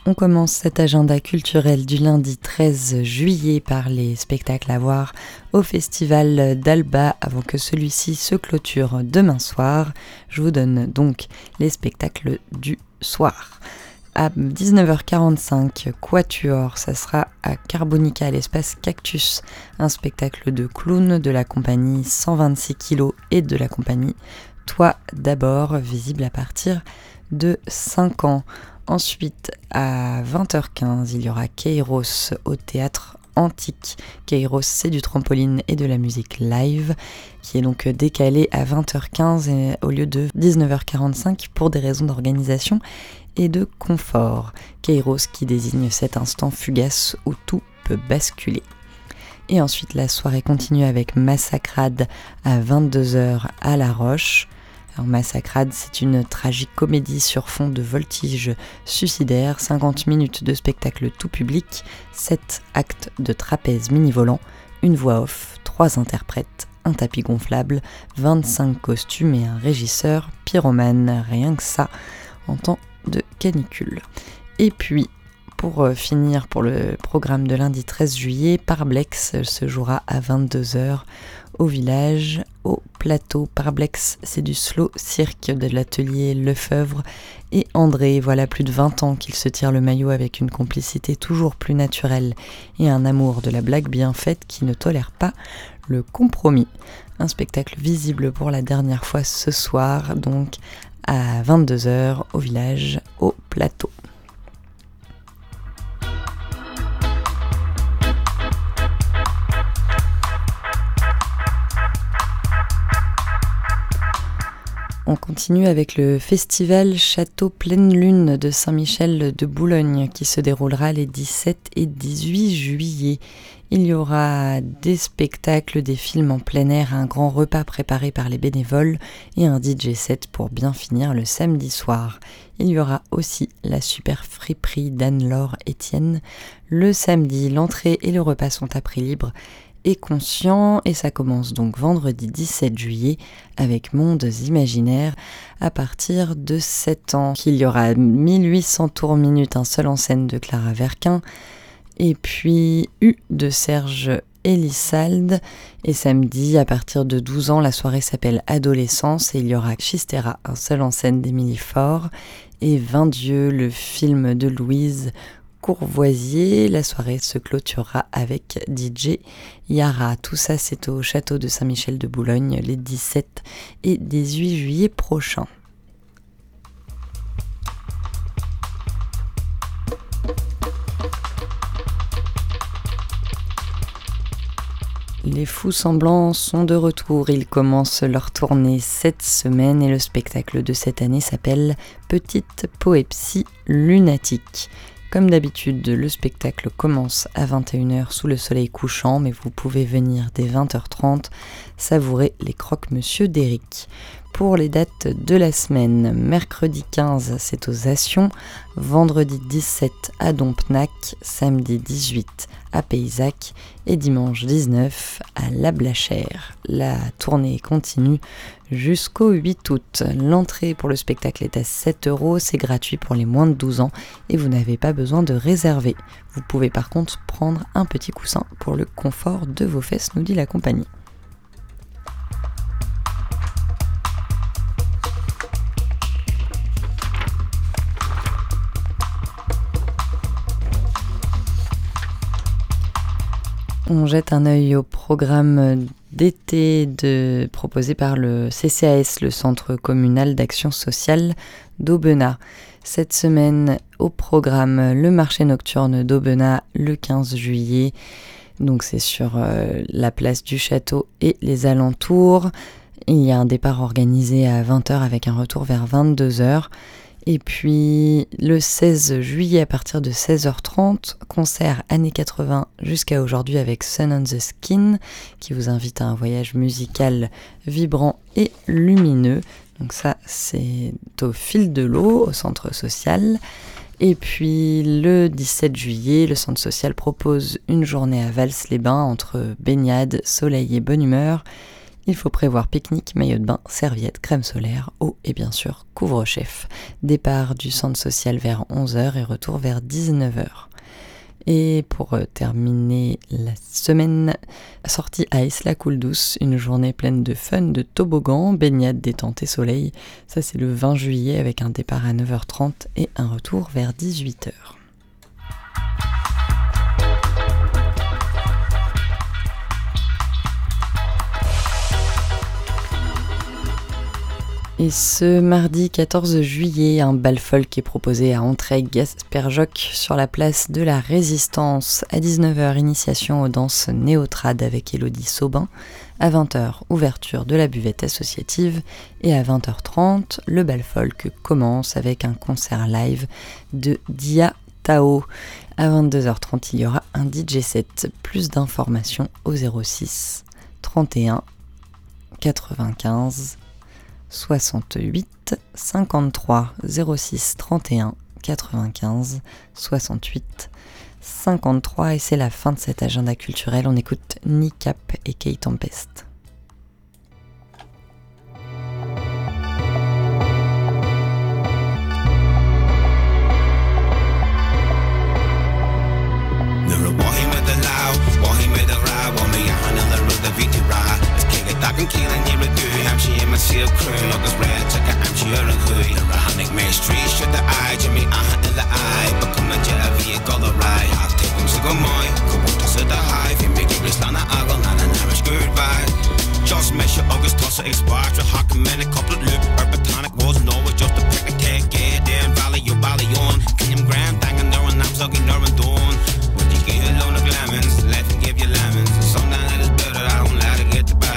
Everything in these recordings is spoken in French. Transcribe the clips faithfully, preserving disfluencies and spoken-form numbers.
On commence cet agenda culturel du lundi treize juillet par les spectacles à voir au festival d'Alba avant que celui-ci se clôture demain soir. Je vous donne donc les spectacles du soir. À dix-neuf heures quarante-cinq, Quatuor, ça sera à Carbonica à l'espace Cactus, un spectacle de clown de la compagnie cent vingt-six kilos et de la compagnie Toi d'abord, visible à partir de cinq ans. Ensuite, à vingt heures quinze, il y aura Kairos au théâtre Antique. Kairos, c'est du trampoline et de la musique live, qui est donc décalé à vingt heures quinze et, au lieu de dix-neuf heures quarante-cinq pour des raisons d'organisation et de confort. Kairos qui désigne cet instant fugace où tout peut basculer. Et ensuite, la soirée continue avec Massacrade à vingt-deux heures à La Roche. Alors, Massacrade, c'est une tragique comédie sur fond de voltige suicidaire, cinquante minutes de spectacle tout public, sept actes de trapèze mini-volant, une voix off, trois interprètes, un tapis gonflable, vingt-cinq costumes et un régisseur pyromane, rien que ça, en temps de canicule. Et puis, pour finir pour le programme de lundi treize juillet, Parblex se jouera à vingt-deux heures au village, au plateau. Parblex, c'est du slow cirque de l'atelier Lefebvre et André. Voilà plus de vingt ans qu'il se tire le maillot avec une complicité toujours plus naturelle et un amour de la blague bien faite qui ne tolère pas le compromis. Un spectacle visible pour la dernière fois ce soir, donc à vingt-deux heures au village, au plateau. On continue avec le festival Château Pleine Lune de Saint-Michel de Boulogne qui se déroulera les dix-sept et dix-huit juillet. Il y aura des spectacles, des films en plein air, un grand repas préparé par les bénévoles et un D J set pour bien finir le samedi soir. Il y aura aussi la super friperie d'Anne-Laure Etienne. Le samedi, l'entrée et le repas sont à prix libre et conscient, et ça commence donc vendredi dix-sept juillet avec Mondes Imaginaires à partir de sept ans. Il y aura mille huit cents tours minutes, un seul en scène de Clara Verquin, et puis U de Serge Elissalde. Et samedi, à partir de douze ans, la soirée s'appelle Adolescence et il y aura Chistera, un seul en scène d'Émilie Faure, et Vingt Dieu, le film de Louise Courvoisier. La soirée se clôturera avec D J Yara. Tout ça, c'est au château de Saint-Michel de Boulogne les dix-sept et dix-huit juillet prochains. Les Fous Semblants sont de retour. Ils commencent leur tournée cette semaine et le spectacle de cette année s'appelle Petite Poépsie Lunatique. Comme d'habitude, le spectacle commence à vingt et une heures sous le soleil couchant, mais vous pouvez venir dès vingt heures trente savourer les croque-monsieur d'Éric. Pour les dates de la semaine, mercredi quinze, c'est aux Assions, vendredi dix-sept à Dompnac, samedi dix-huit à Paysac et dimanche dix-neuf à La Blachère. La tournée continue jusqu'au huit août. L'entrée pour le spectacle est à sept euros, c'est gratuit pour les moins de douze ans et vous n'avez pas besoin de réserver. Vous pouvez par contre prendre un petit coussin pour le confort de vos fesses, nous dit la compagnie. On jette un œil au programme d'été de, proposé par le C C A S, le Centre communal d'action sociale d'Aubenas. Cette semaine, au programme, le marché nocturne d'Aubenas le quinze juillet. Donc c'est sur euh, la place du château et les alentours. Il y a un départ organisé à vingt heures avec un retour vers vingt-deux heures. Et puis le seize juillet à partir de seize heures trente, concert années quatre-vingts jusqu'à aujourd'hui avec Sun on the Skin qui vous invite à un voyage musical vibrant et lumineux. Donc ça c'est au fil de l'eau au centre social. Et puis le dix-sept juillet, le centre social propose une journée à Vals-les-Bains entre baignade, soleil et bonne humeur. Il faut prévoir pique-nique, maillot de bain, serviette, crème solaire, eau et bien sûr couvre-chef. Départ du centre social vers onze heures et retour vers dix-neuf heures. Et pour terminer la semaine, sortie à Isla Cool Douce, une journée pleine de fun, de toboggan, baignade, détente et soleil. Ça c'est le vingt juillet avec un départ à neuf heures trente et un retour vers dix-huit heures. Et ce mardi quatorze juillet, un bal folk est proposé à Entraigues-Asperjoc sur la place de la Résistance. À dix-neuf heures, initiation aux danses néotrad avec Élodie Saubin. À vingt heures, ouverture de la buvette associative. Et à vingt heures trente, le bal folk commence avec un concert live de Dia Tao. À vingt-deux heures trente, il y aura un D J set. Plus d'informations au zéro six trente et un quatre-vingt-quinze soixante-huit cinquante-trois zéro six trente et un quatre-vingt-quinze soixante-huit cinquante-trois. Et c'est la fin de cet agenda culturel. On écoute Nicap et Kay Tempest. Dagen killen i blev død, ham siger man siger krøl, og gas red, så kan ham siger en høj. Og han ikke med street, shit der ej, Jimmy aha eller ej, og kommer jeg at vi er godt og rej. Har tænkt sig om mig, kom rundt og sætter hej, vi mig ikke bliver slander akkel, når den er med skørt vej. Just mesh your August toss of expired, your hockey man a couple of loop, Urbitonic was no, it's just a pick a can't get there, valley your valley on, can you gram, dang and there and I'm sucking there and dawn. When you get alone of lemons, let me give you lemons, sometimes it is better, I don't like to get the better.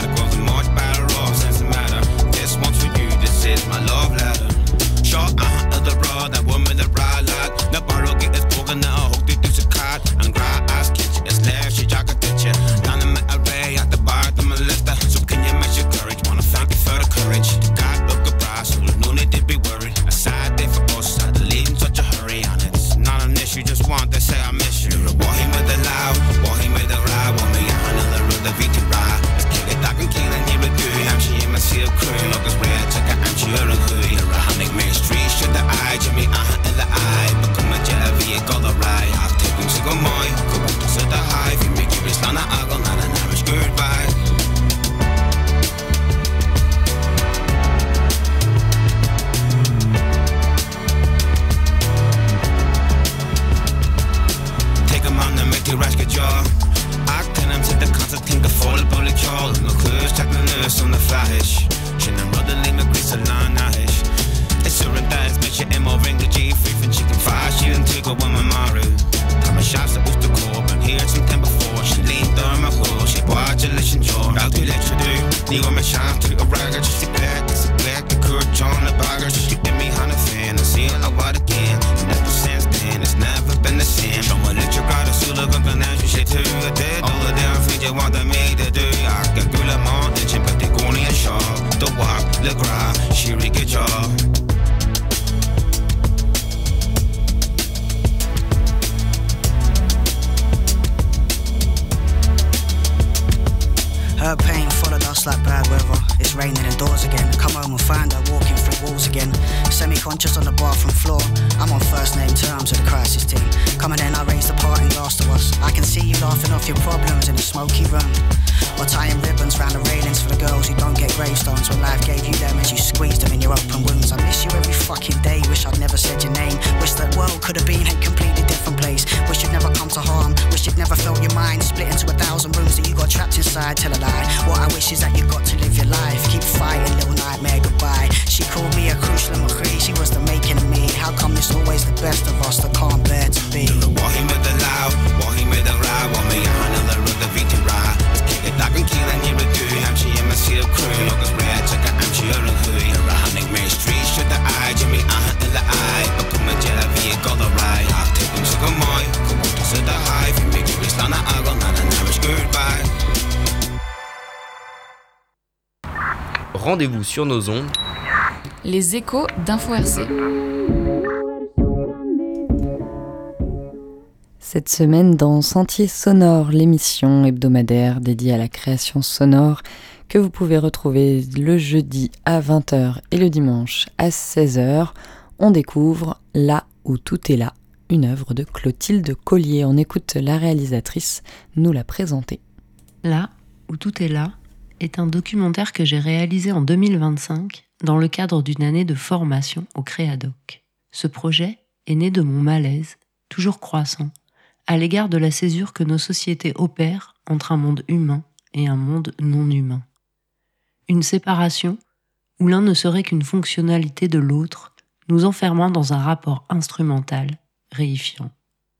Is my love letter. Short uh of the road, that woman the ride like. The barrel get is broken now, hope they do the card. And cry ass kitchen, it's left, she jack a ditcher. Down in my array at the bar, the molester. So can you match your courage? Wanna thank you for the courage. God look a prize, so no need to be worried. A side day for us, I had to leave in such a hurry. And it's not an issue, just want to say I miss you. What he made the loud, what he made the ride. Want me another road, the V T ride. Let's kick it, I can kill and you would do. I'm she in my seal crew, look as red, check out. You're a hood, you're a honey man street, shut the eye, Jimmy, aha, in the eye. But come on, Jella, we ain't got the right. I've taken to go mine, go on to set the high. If you make your wrist on the angle, not an average goodbye. Take them on the make the rash get jaw. I can him to the concert, think of fall, bullet call. No clues, check the nurse on the flash. Känner bröder med grisalana-ish. Ett surret där, smäcker M och ring the G-free from chicken fries. She didn't take a woman Maru. Ta med shots och osterkorben, here some time before. She leaned on my hood, she bought a listen jaw. Allt lätt för du, ni går med chans till att ragga. Just sit back, it's a black, the courage on the bagger. She get me on a fan, and see I what again. And ever since then, it's never been the same. Show me let you ride a sula, gun gun as you shit to the dead. All of them things you want to make to do. I got good at my engine, but they go on in shaw. The walk, the grind, she rig a job. Her pain followed us like bad weather. It's raining indoors again. Come home and find her walking through walls again. Semi-conscious on the bathroom floor. I'm on first name terms with the crisis team. Come and then I raise the parting last of us. I can see you laughing off your problems in a smoky room. Or tying ribbons round the railings for the girls who don't get gravestones when life gave you them as you squeezed them in your open wounds. I miss you every fucking day. Wish I'd never said your name. Wish that world could have been a completely different place. Wish you'd never come to harm. Wish you'd never felt your mind split into a thousand rooms that you got trapped inside. Tell a lie. What I wish is that you got to live your life. Keep fighting, little nightmare, goodbye. She called me a crucial McCree. She was the making of me. How come it's always the best of us that can't bear to be? What he made the loud, what he made the ride. What me another road, the V T ride. I can kill and you're a dude. I'm she in my seal crew. Look as red, check out, I'm she a hood. You're a honey man street, shut the eye, Jimmy, aha, in the eye. But come on, Jella, we ain't got the right. I've taken to go mine, go on to set the high. If you make your wrist on the angle, not an average goodbye. Rendez-vous sur nos ondes. Les échos d'Info R C. Cette semaine dans Sentier sonore, l'émission hebdomadaire dédiée à la création sonore que vous pouvez retrouver le jeudi à vingt heures et le dimanche à seize heures. On découvre Là où tout est là, une œuvre de Clotilde Collier. On écoute la réalisatrice nous la présenter. Là où tout est là est un documentaire que j'ai réalisé en deux mille vingt-cinq dans le cadre d'une année de formation au Créadoc. Ce projet est né de mon malaise, toujours croissant, à l'égard de la césure que nos sociétés opèrent entre un monde humain et un monde non humain. Une séparation où l'un ne serait qu'une fonctionnalité de l'autre, nous enfermant dans un rapport instrumental, réifiant.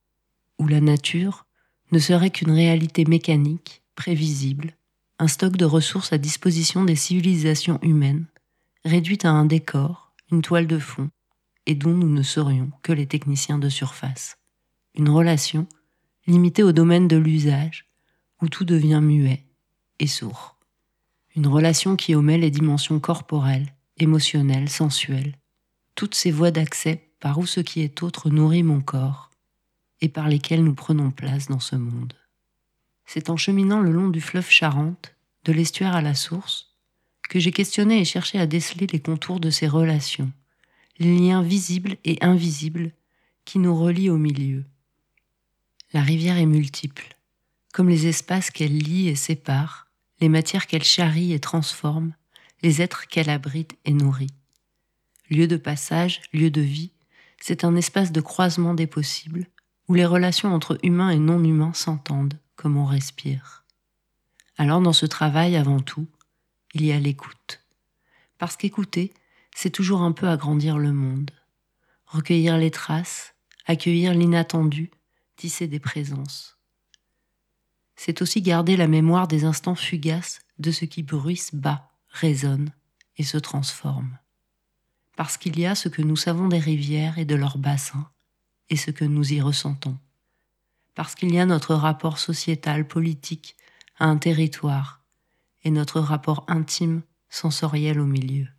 Où la nature ne serait qu'une réalité mécanique, prévisible, un stock de ressources à disposition des civilisations humaines, réduite à un décor, une toile de fond, et dont nous ne serions que les techniciens de surface. Une relation limitée au domaine de l'usage, où tout devient muet et sourd. Une relation qui omet les dimensions corporelles, émotionnelles, sensuelles, toutes ces voies d'accès par où ce qui est autre nourrit mon corps, et par lesquelles nous prenons place dans ce monde. C'est en cheminant le long du fleuve Charente, de l'estuaire à la source, que j'ai questionné et cherché à déceler les contours de ces relations, les liens visibles et invisibles qui nous relient au milieu. La rivière est multiple, comme les espaces qu'elle lie et sépare, les matières qu'elle charrie et transforme, les êtres qu'elle abrite et nourrit. Lieu de passage, lieu de vie, c'est un espace de croisement des possibles, où les relations entre humains et non-humains s'entendent comme on respire. Alors dans ce travail, avant tout, il y a l'écoute. Parce qu'écouter, c'est toujours un peu agrandir le monde. Recueillir les traces, accueillir l'inattendu, tisser des présences. C'est aussi garder la mémoire des instants fugaces de ce qui bruisse bas, résonne et se transforme. Parce qu'il y a ce que nous savons des rivières et de leurs bassins, et ce que nous y ressentons. Parce qu'il y a notre rapport sociétal, politique, à un territoire, et notre rapport intime, sensoriel au milieu.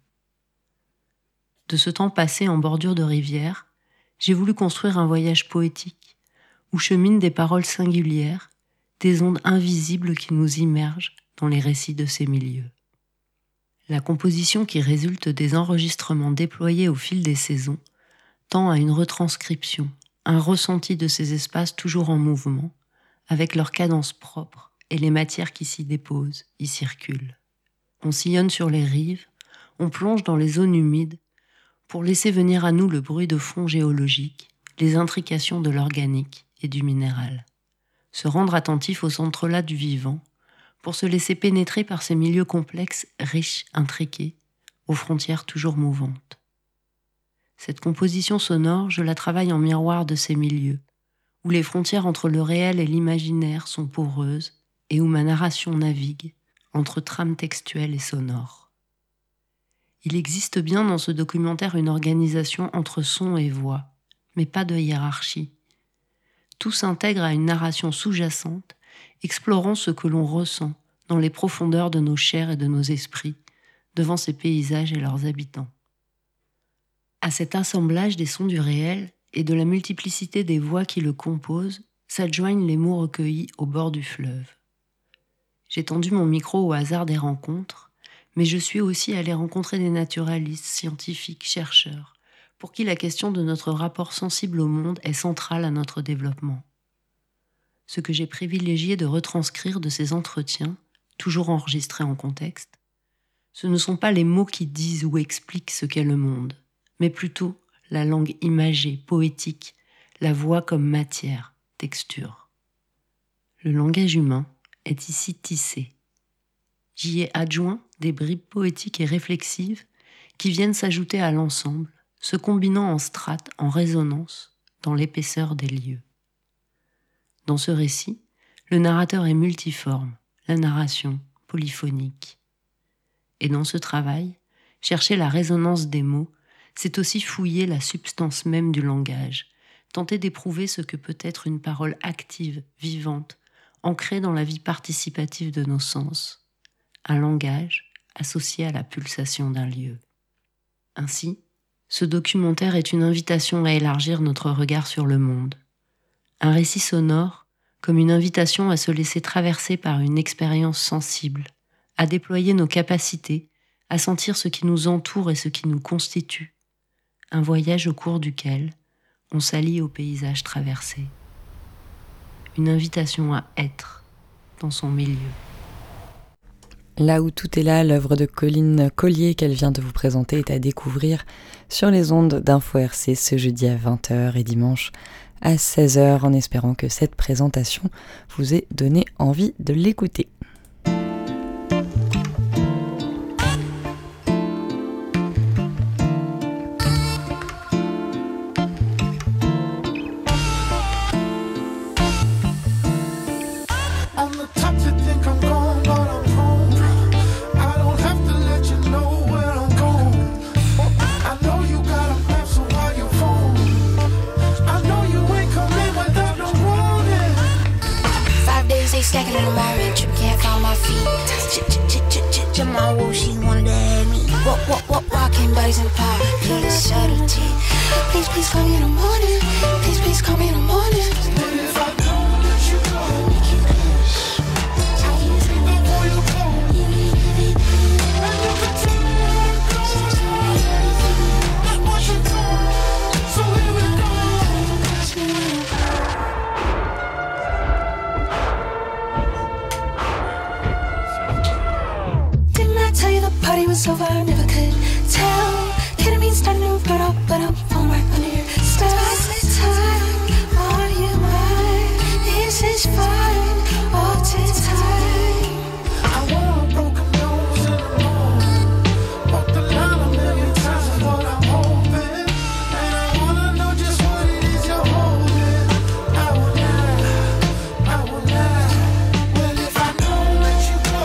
De ce temps passé en bordure de rivière, j'ai voulu construire un voyage poétique, où cheminent des paroles singulières, des ondes invisibles qui nous immergent dans les récits de ces milieux. La composition qui résulte des enregistrements déployés au fil des saisons tend à une retranscription, un ressenti de ces espaces toujours en mouvement, avec leur cadence propre et les matières qui s'y déposent, y circulent. On sillonne sur les rives, on plonge dans les zones humides pour laisser venir à nous le bruit de fond géologique, les intrications de l'organique et du minéral. Se rendre attentif aux entrelacs du vivant, pour se laisser pénétrer par ces milieux complexes, riches, intriqués, aux frontières toujours mouvantes. Cette composition sonore, je la travaille en miroir de ces milieux, où les frontières entre le réel et l'imaginaire sont poreuses et où ma narration navigue entre trames textuelles et sonores. Il existe bien dans ce documentaire une organisation entre son et voix, mais pas de hiérarchie. Tout s'intègre à une narration sous-jacente, explorant ce que l'on ressent dans les profondeurs de nos chairs et de nos esprits, devant ces paysages et leurs habitants. À cet assemblage des sons du réel et de la multiplicité des voix qui le composent, s'adjoignent les mots recueillis au bord du fleuve. J'ai tendu mon micro au hasard des rencontres, mais je suis aussi allée rencontrer des naturalistes, scientifiques, chercheurs, pour qui la question de notre rapport sensible au monde est centrale à notre développement. Ce que j'ai privilégié de retranscrire de ces entretiens, toujours enregistrés en contexte, ce ne sont pas les mots qui disent ou expliquent ce qu'est le monde, mais plutôt la langue imagée, poétique, la voix comme matière, texture. Le langage humain est ici tissé. J'y ai adjoint des bribes poétiques et réflexives qui viennent s'ajouter à l'ensemble, se combinant en strates, en résonance, dans l'épaisseur des lieux. Dans ce récit, le narrateur est multiforme, la narration polyphonique. Et dans ce travail, chercher la résonance des mots, c'est aussi fouiller la substance même du langage, tenter d'éprouver ce que peut être une parole active, vivante, ancrée dans la vie participative de nos sens, un langage associé à la pulsation d'un lieu. Ainsi, ce documentaire est une invitation à élargir notre regard sur le monde. Un récit sonore comme une invitation à se laisser traverser par une expérience sensible, à déployer nos capacités, à sentir ce qui nous entoure et ce qui nous constitue. Un voyage au cours duquel on s'allie au paysage traversé. Une invitation à être dans son milieu. Là où tout est là, l'œuvre de Colline Collier qu'elle vient de vous présenter est à découvrir sur les ondes d'Info R C ce jeudi à vingt heures et dimanche à seize heures, en espérant que cette présentation vous ait donné envie de l'écouter. Stacking in the moment, trip can't find my feet. Jamal Woo, she wanted to have me. Walk, walk, walk, walking bodies and power. Please, subtlety. Please, please call me in the morning. Please, please call me in the morning. If I don't let you go, I will take up all your clothes. And you can tell me where it goes. Not what you do. So here we go. Tell you the party was over, I never could tell. Ketamine starting to run up, but I'm falling right under your spell. Twice the time, are you mine? This is fine, all the time. I want a broken nose in the morning. Walk the line a million times is what I'm hoping. And I wanna know just what it is you're holding. I will lie, I will lie. Well, if I don't let you go,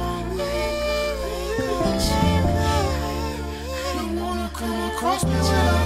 cross me when I